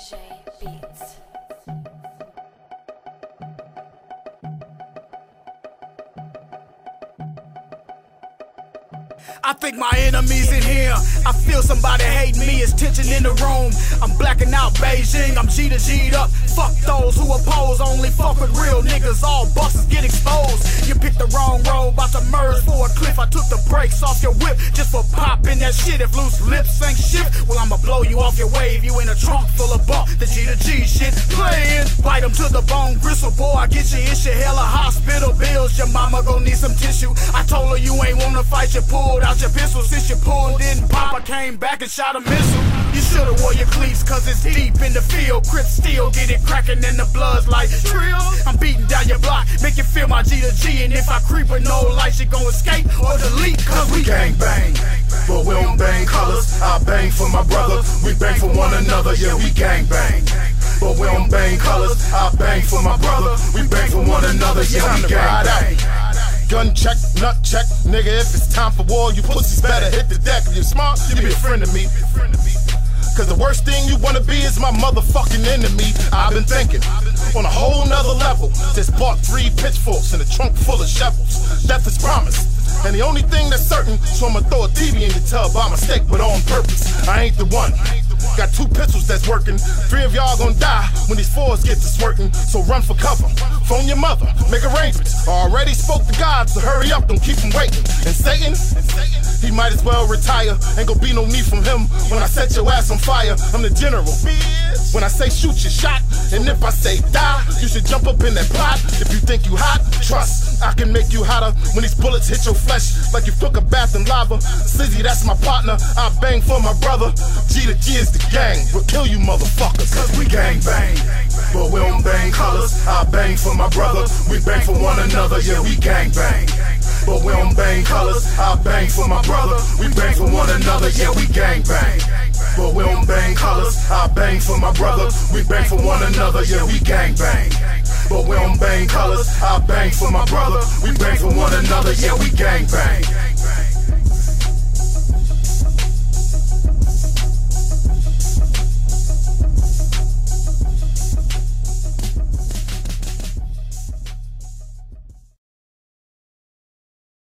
J Beats. I think my enemies in here. I feel somebody hating me. It's tension in the room. I'm blacking out Beijing. I'm G to G'd up. Fuck those who oppose. Only fuck with real niggas. All bosses get exposed. You picked the wrong road. About to merge for a cliff. I took the brakes off your whip just for popping that shit. If loose lips ain't shift, well, I'ma blow you off your wave. You in a trunk full of bump. The G to G shit playing. Bite them to the bone gristle. Boy, I get you issue. Hella hospital bills. Your mama gon' need some tissue. I told her you ain't wanna fight. You pulled out your pistol. Since you pulled didn't pop, I came back and shot a missile. You should've wore your cleats cause it's deep in the field. Crip steel, get it cracking in the bloods like trill. I'm beating down your block, make you feel my G to G. And if I creep with no lights, you gon' escape or delete. Cause we gang bang, but we don't bang colors. I bang for my brother, we bang for one another. Yeah, we gang bang, but we don't bang colors. I bang for my brother, we bang for one another. Yeah, we gang bang. Gun check, nut check, nigga, if it's time for war, you pussies better hit the deck. If you're smart, you be a friend of me. Cause the worst thing you wanna be is my motherfucking enemy. I've been thinking, on a whole nother level. Just bought 3 pitchforks in a trunk full of shovels. Death is promised, and the only thing that's certain, so I'ma throw a TV in your tub by mistake, but on purpose. I ain't the one. Got 2 pistols that's working. 3 of y'all gon' die when these 4s get to swerting. So run for cover, phone your mother, make arrangements. Already spoke to God, so hurry up, don't keep him waiting. And Satan, he might as well retire. Ain't gon' be no need from him when I set your ass on fire. I'm the general. When I say shoot, you shot. And if I say die, you should jump up in that pot. If you think you hot, trust, I can make you hotter when these bullets hit your flesh like you took a bath in lava. Slizzy, that's my partner. I bang for my brother. G to G is the gang. We'll kill you motherfuckers. Cause we gang bang, but we don't bang colors. I bang for my brother. We bang for one another. Yeah, we gang bang, but we don't bang colors. I bang for my brother. We bang for one another. Yeah, we gang bang, but we don't bang colors. I bang for my brother. We bang for one another. Yeah, we gang bang, but we don't bang colors. I bang for my brother. We bang for one another. Yeah, we gang bang.